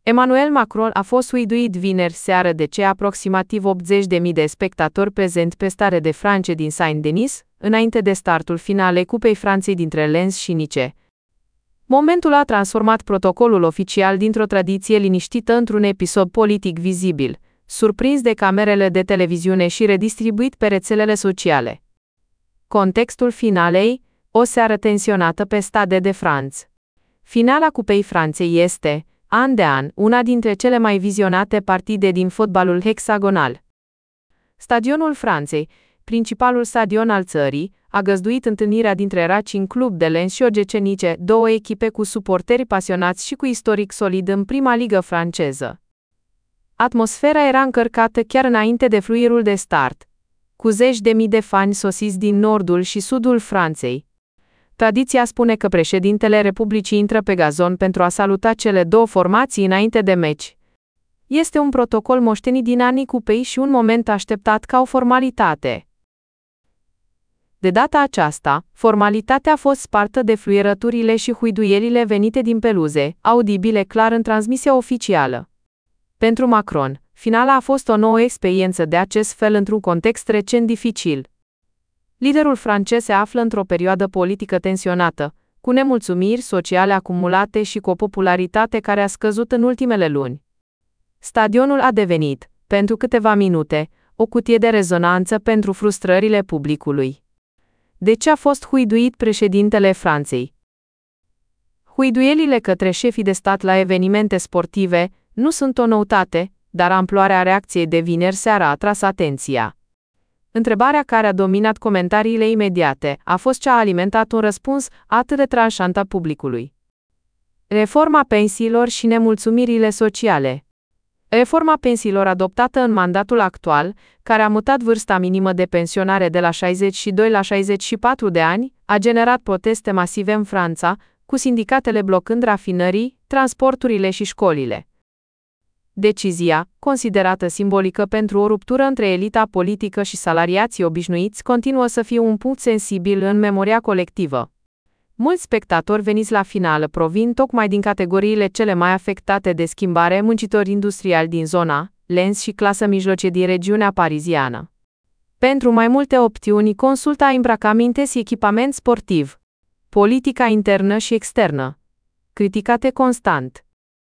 Emmanuel Macron a fost uiduit vineri seară de cei aproximativ 80.000 de spectatori prezenți pe Stade de France din Saint-Denis, înainte de startul finalei Cupei Franței dintre Lens și Nice. Momentul a transformat protocolul oficial dintr-o tradiție liniștită într-un episod politic vizibil, surprins de camerele de televiziune și redistribuit pe rețelele sociale. Contextul finalei: o seară tensionată pe Stade de France. Finala Cupei Franței este, an de an, una dintre cele mai vizionate partide din fotbalul hexagonal. Stadionul Franței, principalul stadion al țării, a găzduit întâlnirea dintre Racing Club de Lens și OGC Nice, două echipe cu suporteri pasionați și cu istoric solid în prima ligă franceză. Atmosfera era încărcată chiar înainte de fluierul de start, cu zeci de mii de fani sosiți din nordul și sudul Franței. Tradiția spune că președintele Republicii intră pe gazon pentru a saluta cele două formații înainte de meci. Este un protocol moștenit din anii cupei și un moment așteptat ca o formalitate. De data aceasta, formalitatea a fost spartă de fluierăturile și huiduierile venite din peluze, audibile clar în transmisia oficială. Pentru Macron, finala a fost o nouă experiență de acest fel într-un context recent dificil. Liderul francez se află într-o perioadă politică tensionată, cu nemulțumiri sociale acumulate și cu o popularitate care a scăzut în ultimele luni. Stadionul a devenit, pentru câteva minute, o cutie de rezonanță pentru frustrările publicului. De ce a fost huiduit președintele Franței? Huiduielile către șefii de stat la evenimente sportive nu sunt o noutate, dar amploarea reacției de vineri seara a atras atenția. Întrebarea care a dominat comentariile imediate a fost ce a alimentat un răspuns atât de tranșant al publicului. Reforma pensiilor și nemulțumirile sociale. Reforma pensiilor adoptată în mandatul actual, care a mutat vârsta minimă de pensionare de la 62 la 64 de ani, a generat proteste masive în Franța, cu sindicatele blocând rafinării, transporturile și școlile. Decizia, considerată simbolică pentru o ruptură între elita politică și salariații obișnuiți, continuă să fie un punct sensibil în memoria colectivă. Mulți spectatori veniți la finală provin tocmai din categoriile cele mai afectate de schimbare, muncitori industriali din zona, Lens și clasă mijlocie din regiunea pariziană. Pentru mai multe opțiuni, consulta îmbrăcăminte și echipament sportiv. Politica internă și externă. Criticate constant.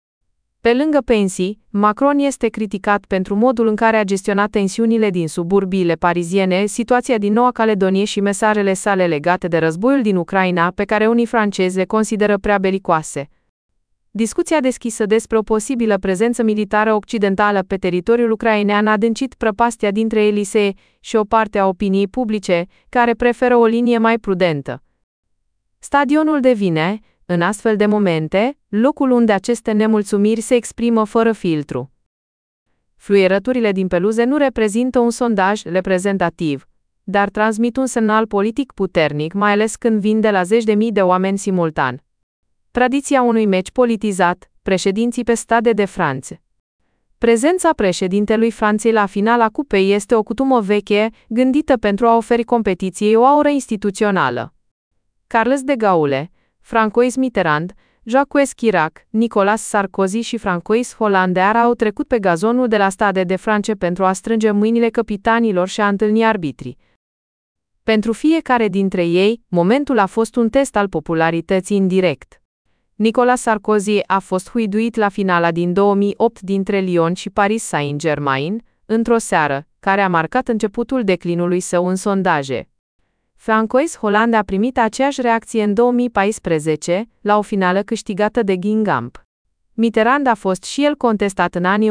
Pe lângă pensii, Macron este criticat pentru modul în care a gestionat tensiunile din suburbiile pariziene, situația din Noua Caledonie și mesajele sale legate de războiul din Ucraina, pe care unii francezi le consideră prea belicoase. Discuția deschisă despre o posibilă prezență militară occidentală pe teritoriul ucrainean a adâncit prăpastia dintre Elisee și o parte a opiniei publice, care preferă o linie mai prudentă. Stadionul devine, în astfel de momente, locul unde aceste nemulțumiri se exprimă fără filtru. Fluierăturile din peluze nu reprezintă un sondaj reprezentativ, dar transmit un semnal politic puternic, mai ales când vin de la zeci de mii de oameni simultan. Tradiția unui meci politizat, președinții pe Stade de France. Prezența președintelui Franței la finala cupei este o cutumă veche, gândită pentru a oferi competiției o aură instituțională. Charles de Gaulle, François Mitterrand, Jacques Chirac, Nicolas Sarkozy și François Hollande au trecut pe gazonul de la Stade de France pentru a strânge mâinile capitanilor și a întâlni arbitrii. Pentru fiecare dintre ei, momentul a fost un test al popularității indirect. Nicolas Sarkozy a fost huiduit la finala din 2008 dintre Lyon și Paris Saint-Germain, într-o seară, care a marcat începutul declinului său în sondaje. François Hollande a primit aceeași reacție în 2014, la o finală câștigată de Guingamp. Mitterrand a fost și el contestat în anii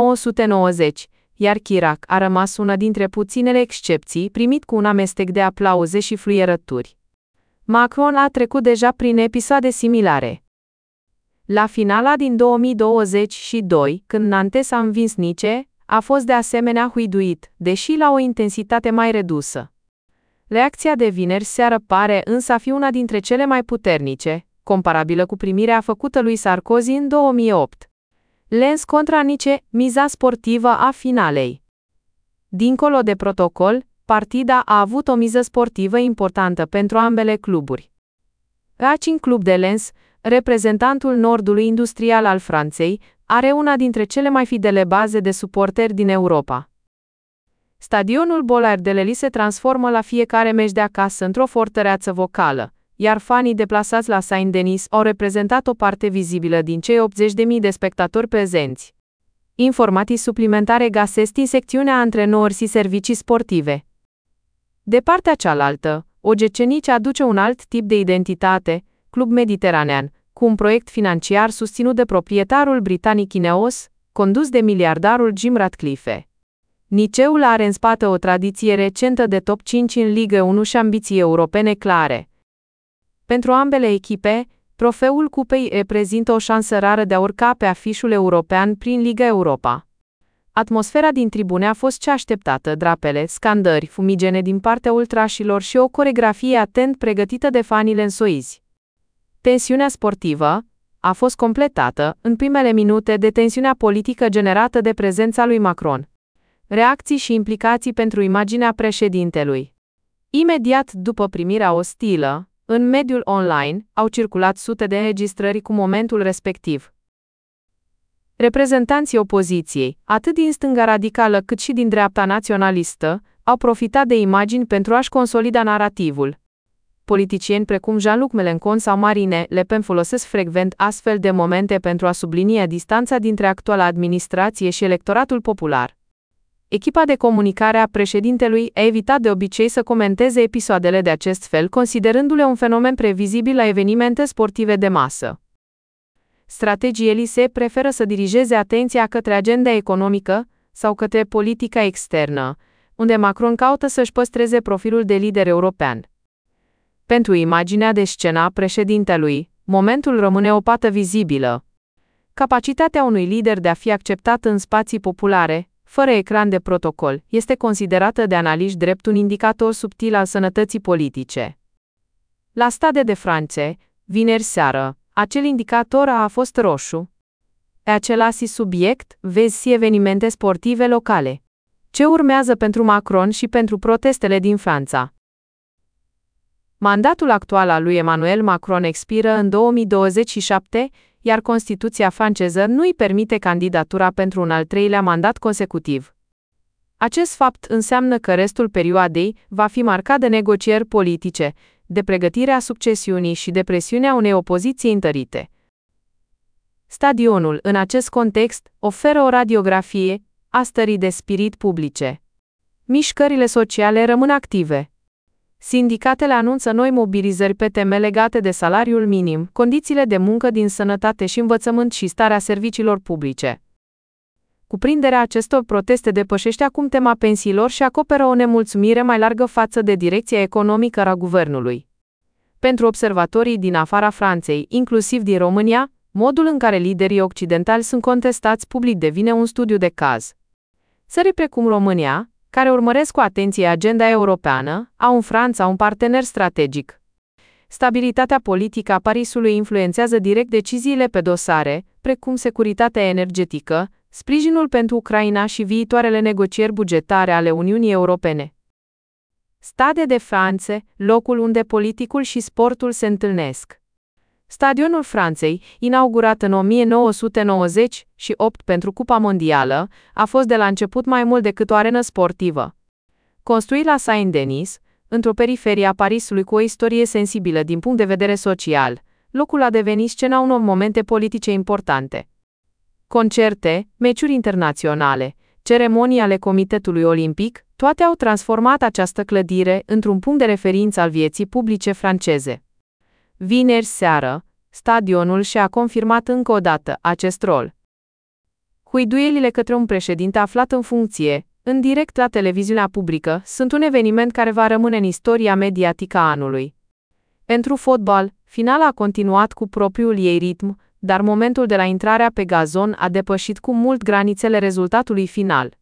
1990, iar Chirac a rămas una dintre puținele excepții, primit cu un amestec de aplauze și fluierături. Macron a trecut deja prin episoade similare. La finala din 2022, când Nantes a învins Nice, a fost de asemenea huiduit, deși la o intensitate mai redusă. Reacția de vineri seară pare însă a fi una dintre cele mai puternice, comparabilă cu primirea făcută lui Sarkozy în 2008. Lens contra Nice, miza sportivă a finalei. Dincolo de protocol, partida a avut o miză sportivă importantă pentru ambele cluburi. Racing Club de Lens, reprezentantul nordului industrial al Franței, are una dintre cele mai fidele baze de suporteri din Europa. Stadionul Bollaert de Lille se transformă la fiecare meci de acasă într-o fortăreață vocală, iar fanii deplasați la Saint-Denis au reprezentat o parte vizibilă din cei 80.000 de spectatori prezenți. Informații suplimentare găsesc în secțiunea antrenori și servicii sportive. De partea cealaltă, OGC Nice aduce un alt tip de identitate, Club Mediteranean, cu un proiect financiar susținut de proprietarul britanic Ineos, condus de miliardarul Jim Ratcliffe. Niceul are în spate o tradiție recentă de top 5 în Liga 1 și ambiții europene clare. Pentru ambele echipe, trofeul cupei reprezintă o șansă rară de a urca pe afișul european prin Liga Europa. Atmosfera din tribune a fost cea așteptată, drapele, scandări fumigene din partea ultrașilor și o coreografie atent pregătită de fanii lensoizi. Tensiunea sportivă a fost completată, în primele minute, de tensiunea politică generată de prezența lui Macron. Reacții și implicații pentru imaginea președintelui. Imediat după primirea ostilă, în mediul online, au circulat sute de înregistrări cu momentul respectiv. Reprezentanții opoziției, atât din stânga radicală cât și din dreapta naționalistă, au profitat de imagini pentru a-și consolida narativul. Politicieni precum Jean-Luc Mélenchon sau Marine Le Pen folosesc frecvent astfel de momente pentru a sublinia distanța dintre actuala administrație și electoratul popular. Echipa de comunicare a președintelui a evitat de obicei să comenteze episoadele de acest fel, considerându-le un fenomen previzibil la evenimente sportive de masă. Strategii Elise preferă să dirigeze atenția către agenda economică sau către politica externă, unde Macron caută să-și păstreze profilul de lider european. Pentru imaginea de scenă a președintelui, momentul rămâne o pată vizibilă. Capacitatea unui lider de a fi acceptat în spații populare, fără ecran de protocol, este considerată de analiști drept un indicator subtil al sănătății politice. La Stade de France, vineri seară, acel indicator a fost roșu. Pe același subiect, vezi și evenimente sportive locale. Ce urmează pentru Macron și pentru protestele din Franța? Mandatul actual al lui Emmanuel Macron expiră în 2027, iar Constituția franceză nu îi permite candidatura pentru un al treilea mandat consecutiv. Acest fapt înseamnă că restul perioadei va fi marcat de negocieri politice, de pregătirea succesiunii și de presiunea unei opoziții întărite. Stadionul, în acest context, oferă o radiografie a stării de spirit publice. Mișcările sociale rămân active. Sindicatele anunță noi mobilizări pe teme legate de salariul minim, condițiile de muncă din sănătate și învățământ și starea serviciilor publice. Cuprinderea acestor proteste depășește acum tema pensiilor și acoperă o nemulțumire mai largă față de direcția economică a guvernului. Pentru observatorii din afara Franței, inclusiv din România, modul în care liderii occidentali sunt contestați public devine un studiu de caz. Țări precum România, care urmăresc cu atenție agenda europeană, au în Franța un partener strategic. Stabilitatea politică a Parisului influențează direct deciziile pe dosare, precum securitatea energetică, sprijinul pentru Ucraina și viitoarele negocieri bugetare ale Uniunii Europene. Stade de France, locul unde politicul și sportul se întâlnesc. Stadionul Franței, inaugurat în 1998 pentru Cupa Mondială, a fost de la început mai mult decât o arenă sportivă. Construit la Saint-Denis, într-o periferie a Parisului cu o istorie sensibilă din punct de vedere social, locul a devenit scena unor momente politice importante. Concerte, meciuri internaționale, ceremonii ale Comitetului Olimpic, toate au transformat această clădire într-un punct de referință al vieții publice franceze. Vineri seară, stadionul și-a confirmat încă o dată acest rol. Huiduielile către un președinte aflat în funcție, în direct la televiziunea publică, sunt un eveniment care va rămâne în istoria mediatică a anului. Pentru fotbal, finala a continuat cu propriul ei ritm, dar momentul de la intrarea pe gazon a depășit cu mult granițele rezultatului final.